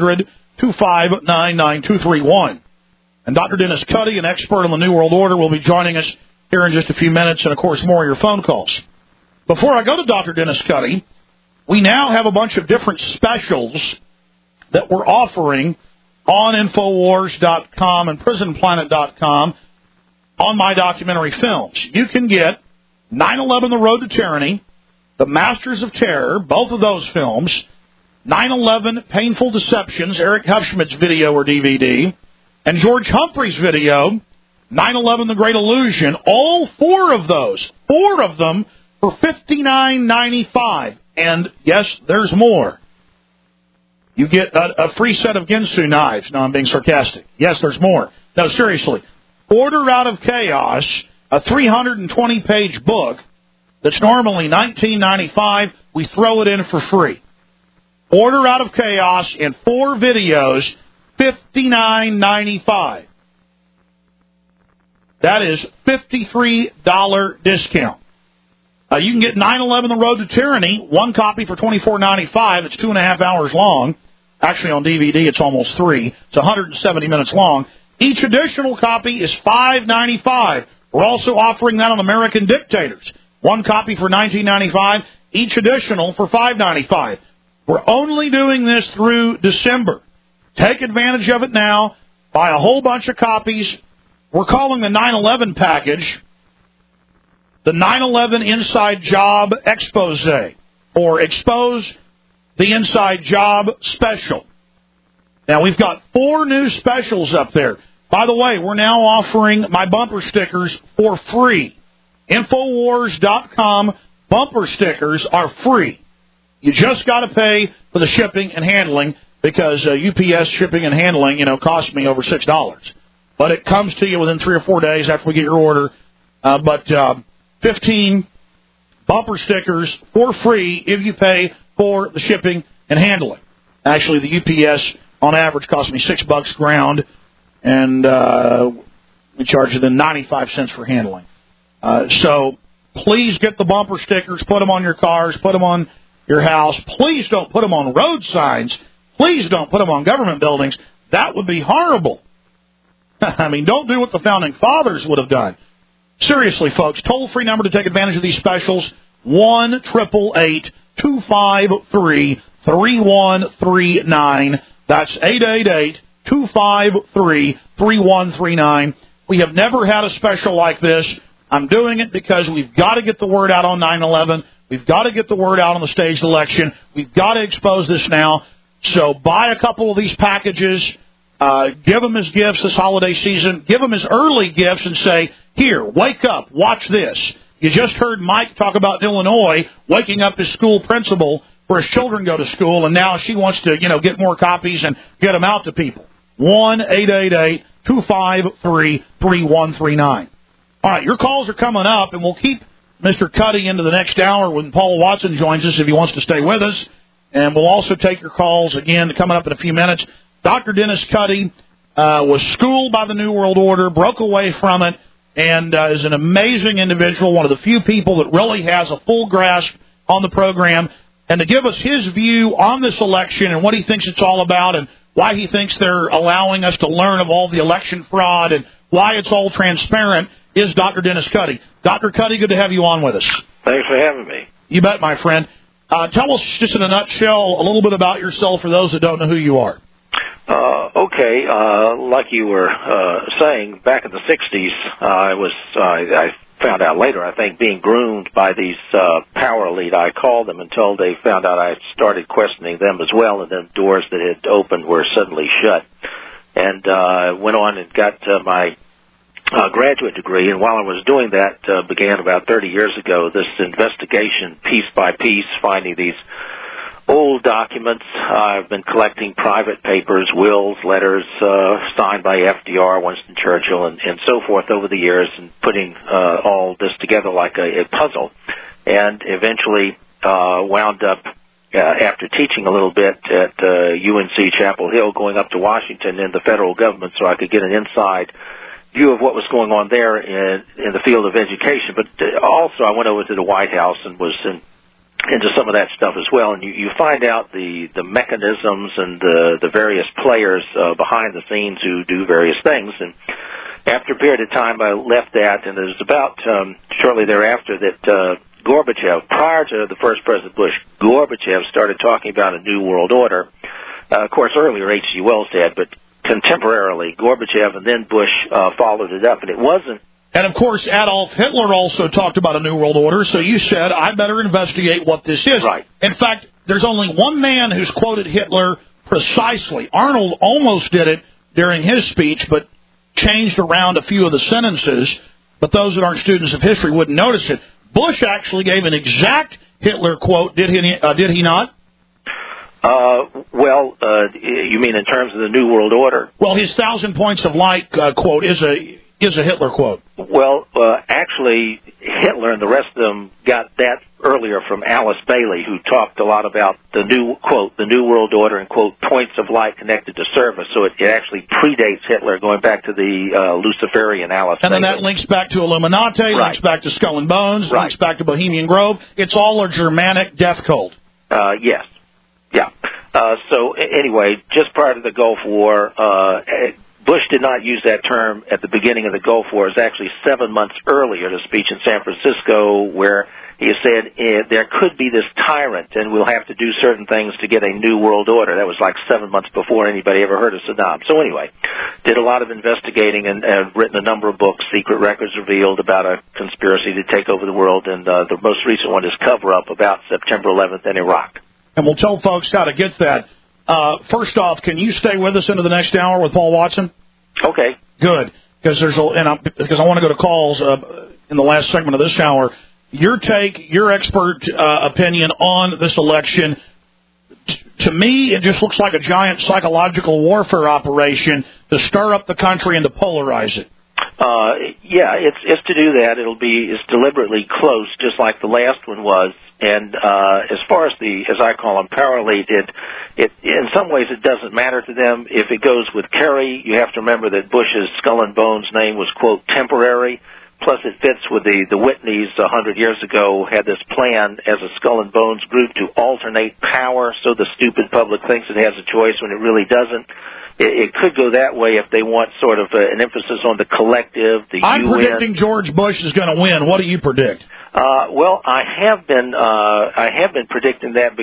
1-800-259-9231. And Dr. Dennis Cuddy, an expert on the New World Order, will be joining us here in just a few minutes, and, of course, more of your phone calls. Before I go to Dr. Dennis Cuddy, we now have a bunch of different specials that we're offering on Infowars.com and PrisonPlanet.com on my documentary films. You can get 9/11: The Road to Tyranny, The Masters of Terror, both of those films, 9/11 Painful Deceptions, Eric Hufschmidt's video or DVD, and George Humphrey's video, 9/11 The Great Illusion. All four of them for $59.95. And, yes, there's more. You get a free set of Ginsu knives. No, I'm being sarcastic. Yes, there's more. No, seriously. Order Out of Chaos, a 320-page book that's normally $19.95. We throw it in for free. Order Out of Chaos in 4 videos, $59.95. That is $53 discount. You can get 9/11 The Road to Tyranny, 1 copy for $24.95. It's 2.5 hours long. Actually, on DVD, it's almost 3. It's 170 minutes long. Each additional copy is $5.95. We're also offering that on American Dictators. 1 copy for $19.95. Each additional for $5.95. We're only doing this through December. Take advantage of it now. Buy a whole bunch of copies. We're calling the 9/11 package the 9/11 Inside Job Expose, or Expose the Inside Job Special. Now, we've got 4 new specials up there. By the way, we're now offering my bumper stickers for free. Infowars.com bumper stickers are free. You just got to pay for the shipping and handling because UPS shipping and handling, cost me over $6. But it comes to you within 3 or 4 days after we get your order. 15 bumper stickers for free if you pay for the shipping and handling. Actually, the UPS on average costs me $6 ground, and we charge you then 95 cents for handling. So please get the bumper stickers, put them on your cars, put them on your house. Please don't put them on road signs. Please don't put them on government buildings. That would be horrible. I mean, don't do what the Founding Fathers would have done. Seriously, folks, toll-free number to take advantage of these specials, 1-888-253-3139. That's 888-253-3139. We have never had a special like this. I'm doing it because we've got to get the word out on 9/11. We've got to get the word out on the staged election. We've got to expose this now. So buy a couple of these packages. Give them as gifts this holiday season. Give them as early gifts and say, here, wake up, watch this. You just heard Mike talk about Illinois waking up his school principal where his children go to school, and now she wants to, get more copies and get them out to people. 1-888-253-3139. All right, your calls are coming up, and we'll keep Mr. Cuddy into the next hour when Paul Watson joins us if he wants to stay with us. And we'll also take your calls again coming up in a few minutes. Dr. Dennis Cuddy was schooled by the New World Order, broke away from it, and is an amazing individual, one of the few people that really has a full grasp on the program. And to give us his view on this election and what he thinks it's all about and why he thinks they're allowing us to learn of all the election fraud and why it's all transparent is Dr. Dennis Cuddy. Dr. Cuddy, good to have you on with us. Thanks for having me. You bet, my friend. Tell us just in a nutshell a little bit about yourself for those that don't know who you are. Okay, like you were saying, back in the 60s, I found out later, I think, being groomed by these power elite, I called them until they found out I started questioning them as well, and then doors that had opened were suddenly shut. And went on and got my graduate degree, and while I was doing that, began about 30 years ago, this investigation, piece by piece, finding these old documents. I've been collecting private papers, wills, letters signed by FDR, Winston Churchill, and so forth over the years, and putting all this together like a puzzle. And eventually wound up, after teaching a little bit at UNC Chapel Hill, going up to Washington in the federal government so I could get an inside view of what was going on there in the field of education. But also I went over to the White House and was into some of that stuff as well, and you find out the mechanisms and the various players behind the scenes who do various things. And after a period of time, I left that, and it was about shortly thereafter that Gorbachev, prior to the first President Bush, Gorbachev started talking about a new world order. Of course, earlier H.G. Wells had, but contemporarily Gorbachev and then Bush followed it up, and it wasn't. And, of course, Adolf Hitler also talked about a new world order, so you said, I better investigate what this is. Right. In fact, there's only one man who's quoted Hitler precisely. Arnold almost did it during his speech, but changed around a few of the sentences. But those that aren't students of history wouldn't notice it. Bush actually gave an exact Hitler quote, did he not? You mean in terms of the New World Order? Well, his 1,000 Points of Light quote is a Hitler quote. Well, actually, Hitler and the rest of them got that earlier from Alice Bailey, who talked a lot about the new, quote, the New World Order and, quote, points of light connected to service. So it actually predates Hitler, going back to the Luciferian Alice Bailey. And then that links back to Illuminati, right. Links back to Skull and Bones, right. Links back to Bohemian Grove. It's all a Germanic death cult. Yes. Yeah. So anyway, just prior to the Gulf War, Bush did not use that term at the beginning of the Gulf War. It was actually 7 months earlier, the speech in San Francisco, where he said there could be this tyrant, and we'll have to do certain things to get a new world order. That was like 7 months before anybody ever heard of Saddam. So anyway, did a lot of investigating and written a number of books. Secret Records Revealed, about a conspiracy to take over the world, and the most recent one is Cover Up, about September 11th in Iraq. And we'll tell folks how to get that. First off, can you stay with us into the next hour with Paul Watson? Okay. Good, because because I want to go to calls in the last segment of this hour. Your take, your expert opinion on this election. To me, it just looks like a giant psychological warfare operation to stir up the country and to polarize it. Yeah, it's to do that. It's deliberately close, just like the last one was. And as far as as I call them, power elite, it in some ways it doesn't matter to them. If it goes with Kerry, you have to remember that Bush's Skull and Bones name was, quote, temporary. Plus it fits with the Whitneys 100 years ago had this plan as a Skull and Bones group to alternate power, so the stupid public thinks it has a choice when it really doesn't. It could go that way if they want sort of an emphasis on the collective, the I'm UN. predicting George Bush is going to win. What do you predict? Well, I have been predicting that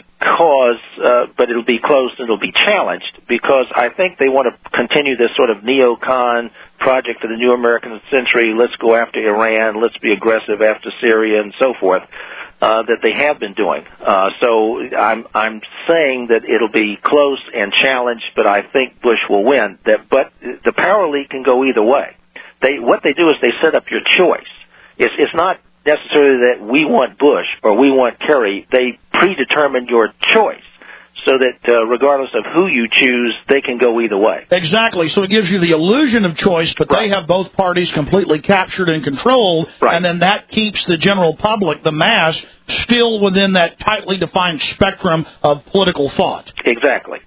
but it'll be close and it'll be challenged because I think they want to continue this sort of neocon project for the new American century. Let's go after Iran. Let's be aggressive after Syria and so forth. That they have been doing. So I'm saying that it'll be close and challenged, but I think Bush will win. But the power elite can go either way. What they do is they set up your choice. It's not necessarily that we want Bush or we want Kerry. They predetermine your choice so that regardless of who you choose, they can go either way. Exactly. So it gives you the illusion of choice, but right. They have both parties completely captured and controlled, right. And then that keeps the general public, the mass, still within that tightly defined spectrum of political thought. Exactly.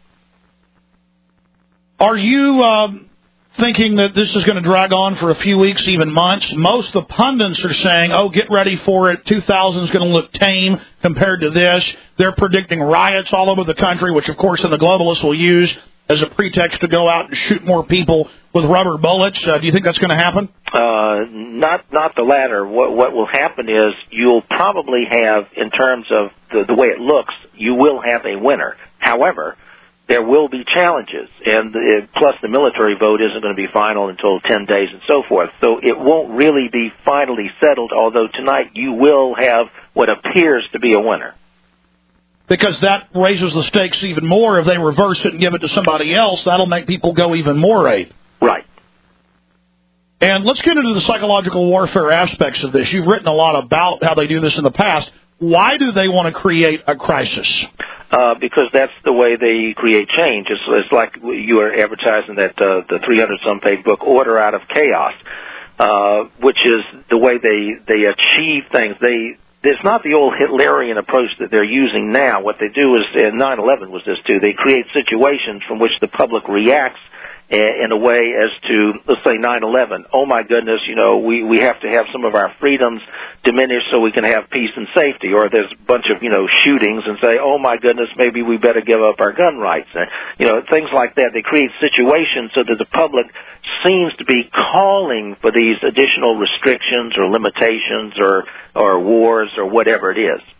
Are you thinking that this is going to drag on for a few weeks, even months? Most of the pundits are saying, get ready for it. 2000 is going to look tame compared to this. They're predicting riots all over the country, which, of course, the globalists will use as a pretext to go out and shoot more people with rubber bullets. Do you think that's going to happen? Not the latter. What will happen is you'll probably have, in terms of the way it looks, you will have a winner. However, there will be challenges, and plus the military vote isn't going to be final until 10 days and so forth. So it won't really be finally settled, although tonight you will have what appears to be a winner. Because that raises the stakes even more. If they reverse it and give it to somebody else, that'll make people go even more ape. Right. And let's get into the psychological warfare aspects of this. You've written a lot about how they do this in the past. Why do they want to create a crisis? Because that's the way they create change. It's like you are advertising that the 300-some page book, Order Out of Chaos, which is the way they achieve things. It's not the old Hitlerian approach that they're using now. What they do is, and 9/11 was this too, they create situations from which the public reacts in a way as to, let's say, 9/11. Oh, my goodness, we have to have some of our freedoms diminished so we can have peace and safety. Or there's a bunch of, shootings and say, oh, my goodness, maybe we better give up our gun rights. Things like that. They create situations so that the public seems to be calling for these additional restrictions or limitations or wars or whatever it is.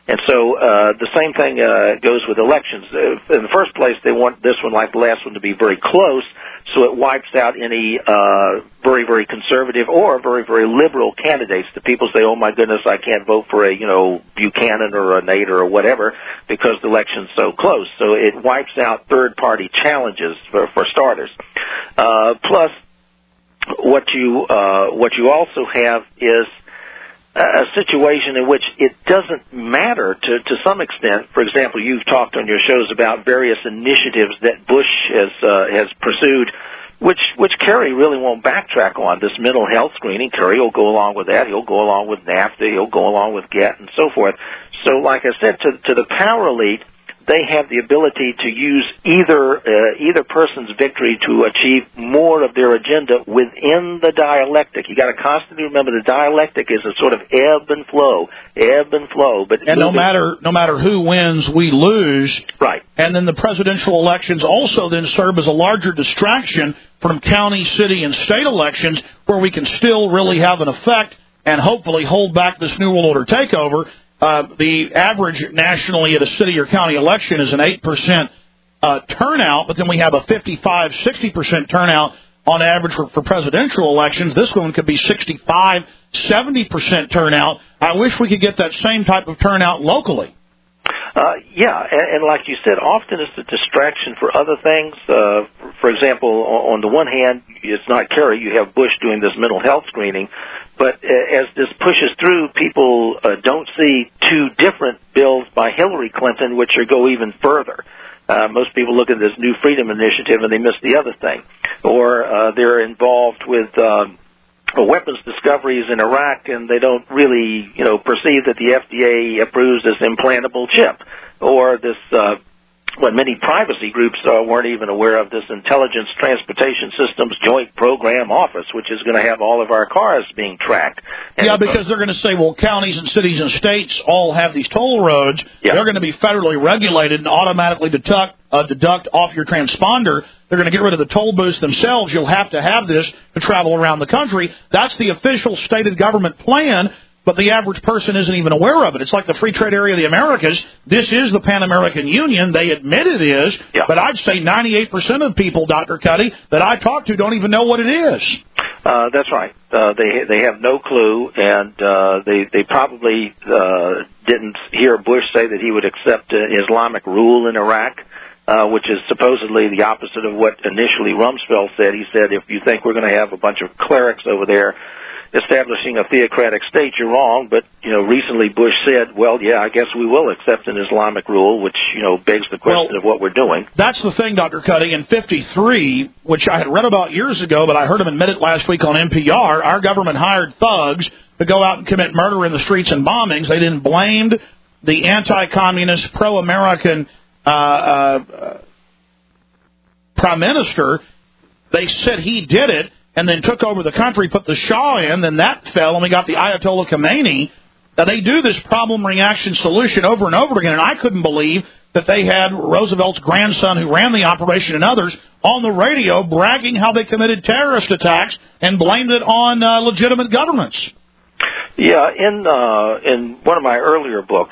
And so the same thing goes with elections. In the first place, they want this one, like the last one, to be very close, so it wipes out any very, very conservative or very, very liberal candidates. The people say, oh, my goodness, I can't vote for a, Buchanan or a Nader or whatever because the election's so close. So it wipes out third-party challenges for starters. Plus, what you also have is a situation in which it doesn't matter to some extent. For example, you've talked on your shows about various initiatives that Bush has pursued, which Kerry really won't backtrack on. This mental health screening, Kerry will go along with that. He'll go along with NAFTA. He'll go along with GET and so forth. So, like I said, to the power elite, they have the ability to use either person's victory to achieve more of their agenda within the dialectic. You got to constantly remember the dialectic is a sort of ebb and flow. But no matter who wins, we lose. Right. And then the presidential elections also then serve as a larger distraction from county, city, and state elections, where we can still really have an effect and hopefully hold back this New World Order takeover. The average nationally at a city or county election is an 8% turnout, but then we have a 55-60% turnout on average for presidential elections. This one could be 65-70% turnout. I wish we could get that same type of turnout locally. And like you said, often it's a distraction for other things. For example, on the one hand, it's not Kerry. You have Bush doing this mental health screening. But as this pushes through, people don't see two different bills by Hillary Clinton, which go even further. Most people look at this New Freedom Initiative and they miss the other thing. Or they're involved with weapons discoveries in Iraq, and they don't really, perceive that the FDA approves this implantable chip, or this, what many privacy groups weren't even aware of, this Intelligence Transportation Systems Joint Program Office, which is going to have all of our cars being tracked. And because they're going to say, well, counties and cities and states all have these toll roads. Yeah. They're going to be federally regulated and automatically deduct off your transponder. They're going to get rid of the toll booths themselves. You'll have to have this to travel around the country. That's the official stated government plan, but the average person isn't even aware of it. It's like the Free Trade Area of the Americas. This is the Pan-American Union. They admit it is, but I'd say 98% of people, Dr. Cuddy, that I talk to don't even know what it is. That's right. They have no clue, and they probably didn't hear Bush say that he would accept Islamic rule in Iraq, which is supposedly the opposite of what initially Rumsfeld said. He said, if you think we're going to have a bunch of clerics over there establishing a theocratic state, you're wrong. But, recently Bush said, well, yeah, I guess we will accept an Islamic rule, which, begs the question of what we're doing. That's the thing, Dr. Cuddy. In 53, which I had read about years ago, but I heard him admit it last week on NPR, our government hired thugs to go out and commit murder in the streets and bombings. They then blamed the anti-communist, pro-American Prime Minister. They said he did it, and then took over the country, put the Shah in, then that fell, and we got the Ayatollah Khomeini. Now, they do this problem reaction solution over and over again, and I couldn't believe that they had Roosevelt's grandson, who ran the operation, and others on the radio bragging how they committed terrorist attacks and blamed it on legitimate governments. Yeah, in one of my earlier books,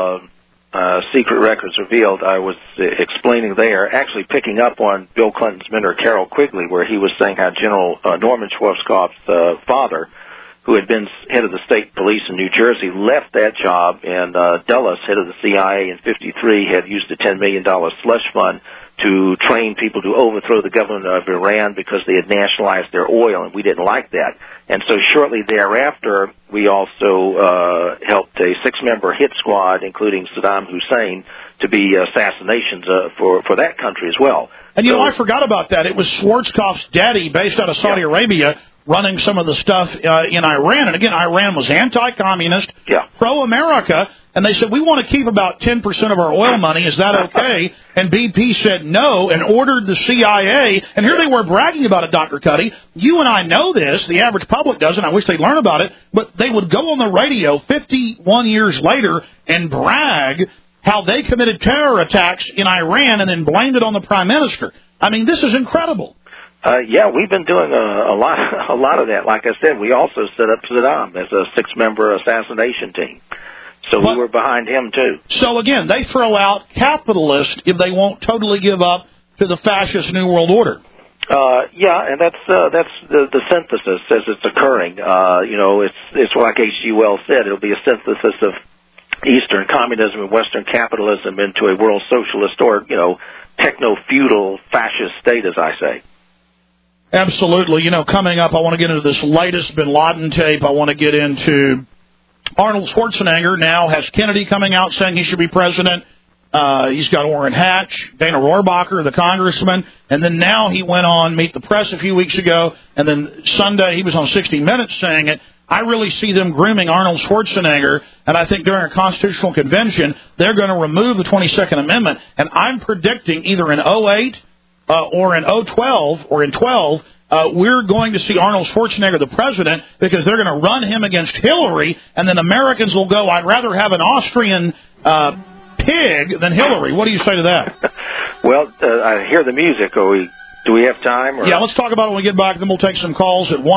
Secret Records Revealed, I was explaining there, actually picking up on Bill Clinton's mentor, Carroll Quigley, where he was saying how General Norman Schwarzkopf's father, who had been head of the state police in New Jersey, left that job, and Dulles, head of the CIA in 53, had used a $10 million slush fund to train people to overthrow the government of Iran because they had nationalized their oil, and we didn't like that. And so shortly thereafter, we also helped a 6-member hit squad, including Saddam Hussein, to be assassinations for that country as well. And, I forgot about that. It was Schwarzkopf's daddy, based out of Saudi Arabia, running some of the stuff in Iran. And, again, Iran was anti-communist, pro-America, and they said, we want to keep about 10% of our oil money. Is that okay? And BP said no and ordered the CIA. And here they were bragging about it, Dr. Cuddy. You and I know this. The average public doesn't. I wish they'd learn about it. But they would go on the radio 51 years later and brag how they committed terror attacks in Iran and then blamed it on the prime minister. I mean, this is incredible. We've been doing a lot of that. Like I said, we also set up Saddam as a 6-member assassination team. So we were behind him, too. So, again, they throw out capitalist if they won't totally give up to the fascist New World Order. Yeah, and that's the synthesis as it's occurring. It's like H.G. Wells said, it'll be a synthesis of Eastern communism and Western capitalism into a world socialist or, techno-feudal fascist state, as I say. Absolutely. Coming up, I want to get into this latest bin Laden tape. I want to get into Arnold Schwarzenegger now has Kennedy coming out saying he should be president. He's got Orrin Hatch, Dana Rohrabacher, the congressman, and then now he went on Meet the Press a few weeks ago, and then Sunday he was on 60 Minutes saying it. I really see them grooming Arnold Schwarzenegger, and I think during a constitutional convention they're going to remove the 22nd Amendment, and I'm predicting either in 08 or in 012 or in 12, we're going to see Arnold Schwarzenegger the president because they're going to run him against Hillary, and then Americans will go, I'd rather have an Austrian pig than Hillary. What do you say to that? Well, I hear the music. Do we have time? Or? Yeah, let's talk about it when we get back. Then we'll take some calls at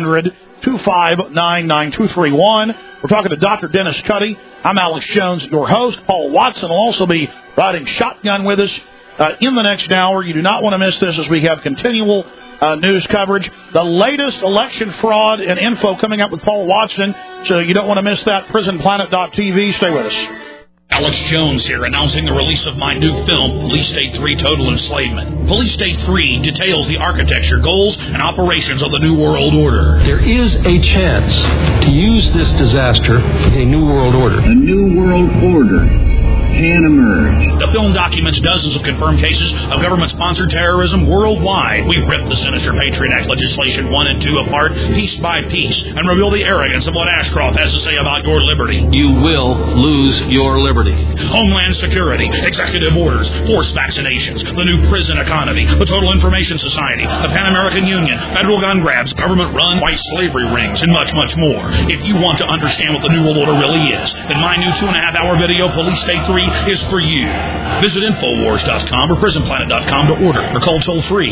1-800-259-9231. We're talking to Dr. Dennis Cuddy. I'm Alex Jones, your host. Paul Watson will also be riding shotgun with us in the next hour. You do not want to miss this as we have continual news coverage. The latest election fraud and info coming up with Paul Watson, so you don't want to miss that. PrisonPlanet.tv. Stay with us. Alex Jones here, announcing the release of my new film, Police State 3 Total Enslavement. Police State 3 details the architecture, goals, and operations of the New World Order. There is a chance to use this disaster for a New World Order. A New World Order can emerge. The film documents dozens of confirmed cases of government-sponsored terrorism worldwide. We rip the sinister Patriot Act legislation 1 and 2 apart, piece by piece, and reveal the arrogance of what Ashcroft has to say about your liberty. You will lose your liberty. Homeland Security, executive orders, forced vaccinations, the new prison economy, the Total Information Society, the Pan American Union, federal gun grabs, government-run white slavery rings, and much, much more. If you want to understand what the New World Order really is, then my new 2.5-hour video, Police State 3, is for you. Visit Infowars.com or PrisonPlanet.com to order or call toll-free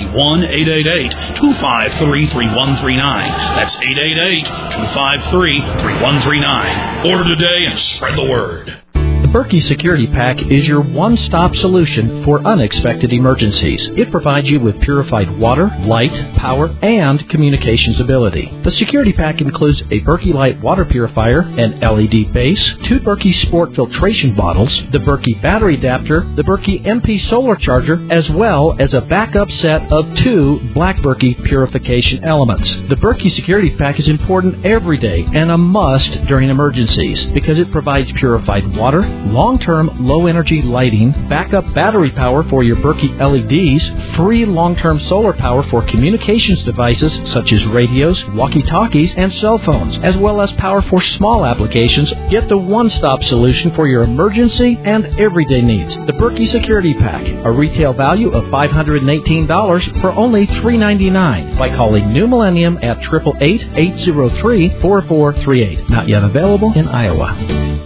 1-888-253-3139. That's 888-253-3139. Order today and spread the word. The Berkey Security Pack is your one-stop solution for unexpected emergencies. It provides you with purified water, light, power, and communications ability. The Security Pack includes a Berkey Light water purifier, an LED base, 2 Berkey Sport filtration bottles, the Berkey battery adapter, the Berkey MP solar charger, as well as a backup set of 2 Black Berkey purification elements. The Berkey Security Pack is important every day and a must during emergencies because it provides purified water, long-term low-energy lighting, backup battery power for your Berkey LEDs, free long-term solar power for communications devices such as radios, walkie-talkies, and cell phones, as well as power for small applications. Get the one-stop solution for your emergency and everyday needs. The Berkey Security Pack, a retail value of $518 for only $399 by calling New Millennium at 888-803-4438. Not yet available in Iowa.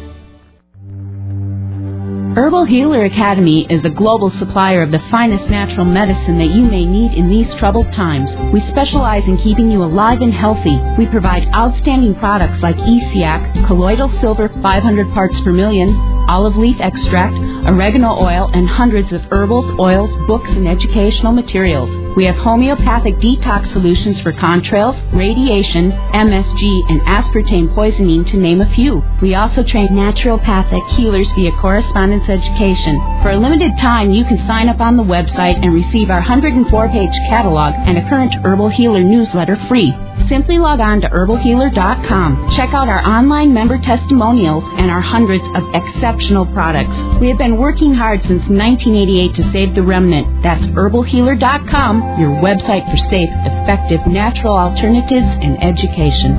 Herbal Healer Academy is a global supplier of the finest natural medicine that you may need in these troubled times. We specialize in keeping you alive and healthy. We provide outstanding products like ESIAC, colloidal silver 500 parts per million, olive leaf extract, oregano oil, and hundreds of herbals, oils, books, and educational materials. We have homeopathic detox solutions for contrails, radiation, MSG, and aspartame poisoning, to name a few. We also train naturopathic healers via correspondence education. For a limited time, you can sign up on the website and receive our 104-page catalog and a current Herbal Healer newsletter free. Simply log on to herbalhealer.com. Check out our online member testimonials and our hundreds of exceptional products. We have been working hard since 1988 to save the remnant. That's herbalhealer.com, your website for safe, effective, natural alternatives and education.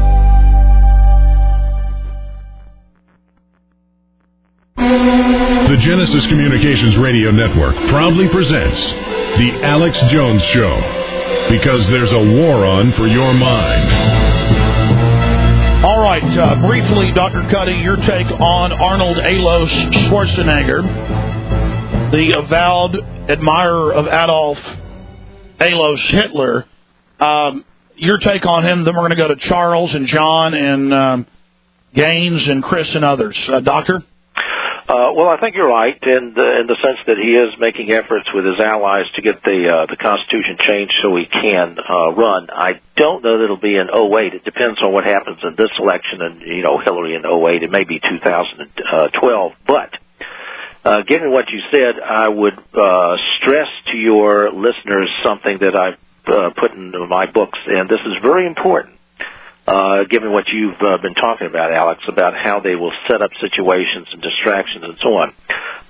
The Genesis Communications Radio Network proudly presents The Alex Jones Show, because there's a war on for your mind. All right, briefly, Dr. Cuddy, your take on Arnold Alois Schwarzenegger, the avowed admirer of Adolf Alois Hitler. Your take on him, then we're going to go to Charles and John and Gaines and Chris and others. Doctor? Well, I think you're right in the sense that he is making efforts with his allies to get the Constitution changed so he can run. I don't know that it'll be in 2008. It depends on what happens in this election and, Hillary in 2008. It may be 2012. But given what you said, I would stress to your listeners something that I've put into my books, and this is very important. Given what you've been talking about, Alex, about how they will set up situations and distractions and so on.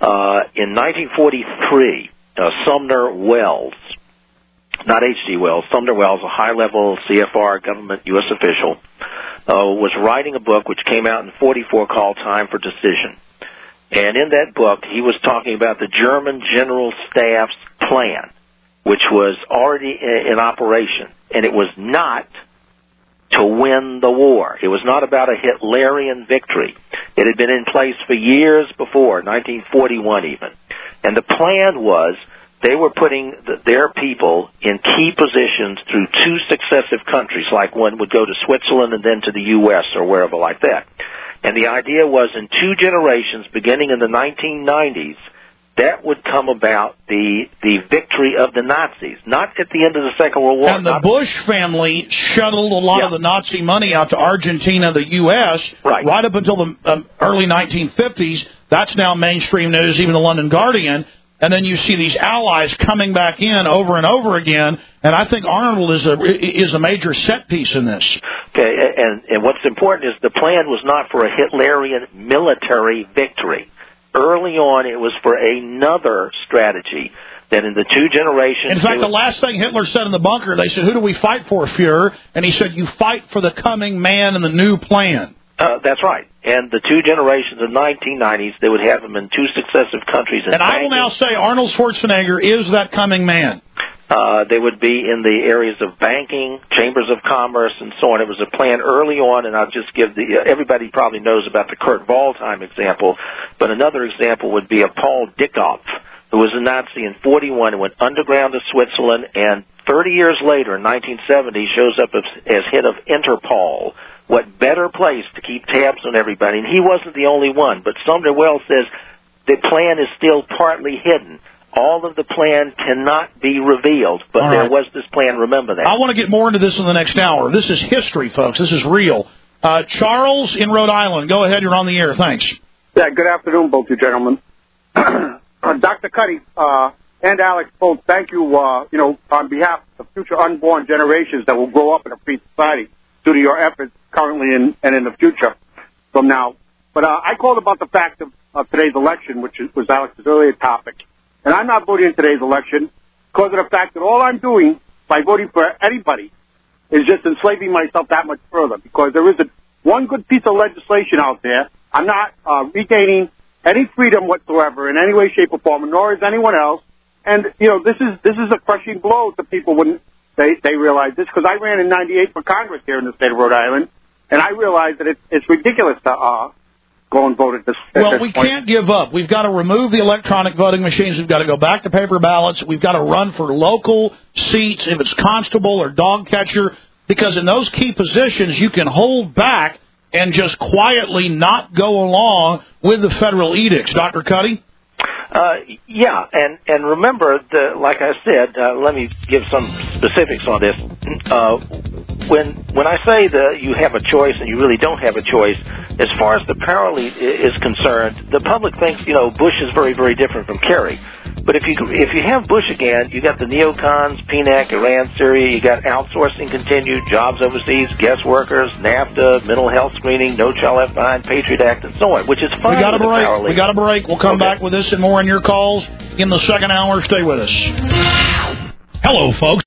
In 1943, Sumner Wells, not H.G. Wells, Sumner Wells, a high-level CFR government U.S. official, was writing a book which came out in 1944 called Time for Decision. And in that book, he was talking about the German General Staff's plan, which was already in operation, and it was not to win the war. It was not about a Hitlerian victory. It had been in place for years before, 1941 even. And the plan was they were putting their people in key positions through two successive countries, like one would go to Switzerland and then to the U.S. or wherever like that. And the idea was in 2 generations, beginning in the 1990s, that would come about the victory of the Nazis, not at the end of the Second World War. And the Bush family shuttled a lot of the Nazi money out to Argentina, the U.S., right up until the early 1950s. That's now mainstream news, even the London Guardian. And then you see these allies coming back in over and over again. And I think Arnold is a major set piece in this. Okay, and what's important is the plan was not for a Hitlerian military victory. Early on, it was for another strategy that in the 2 generations... In fact, the last thing Hitler said in the bunker, they said, "Who do we fight for, Fuhrer?" And he said, "You fight for the coming man and the new plan." That's right. And the 2 generations of 1990s, they would have them in 2 successive countries. And I will now say Arnold Schwarzenegger is that coming man. They would be in the areas of banking, chambers of commerce, and so on. It was a plan early on, and I'll just give everybody probably knows about the Kurt Waldheim example, but another example would be a Paul Dickhoff, who was a Nazi in 1941 and went underground to Switzerland, and 30 years later, in 1970, shows up as head of Interpol. What better place to keep tabs on everybody? And he wasn't the only one, but Sumner Wells says the plan is still partly hidden. All of the plan cannot be revealed, but there was this plan. Remember that. I want to get more into this in the next hour. This is history, folks. This is real. Charles in Rhode Island. Go ahead. You're on the air. Thanks. Yeah, good afternoon, both you gentlemen. Dr. Cuddy and Alex, both thank you, on behalf of future unborn generations that will grow up in a free society due to your efforts currently and in the future from now. But I called about the fact of today's election, which was Alex's earlier topic. And I'm not voting in today's election because of the fact that all I'm doing by voting for anybody is just enslaving myself that much further, because there isn't one good piece of legislation out there. I'm not regaining any freedom whatsoever in any way, shape, or form, nor is anyone else. And, this is a crushing blow to people when they realize this, because I ran in 98 for Congress here in the state of Rhode Island, and I realized that it's ridiculous to go and vote at this Well, we can't give up. We've got to remove the electronic voting machines. We've got to go back to paper ballots. We've got to run for local seats, if it's constable or dog catcher, because in those key positions you can hold back and just quietly not go along with the federal edicts. Dr. Cuddy? Yeah, and remember, like I said, let me give some specifics on this. When I say that you have a choice and you really don't have a choice, as far as the power elite is concerned, the public thinks, Bush is very, very different from Kerry. But if you have Bush again, you got the neocons, PNAC, Iran, Syria, you got outsourcing continued, jobs overseas, guest workers, NAFTA, mental health screening, No Child Left Behind, Patriot Act, and so on, which is fine. We got a break. We'll come back with this and more in your calls in the second hour. Stay with us. Hello, folks.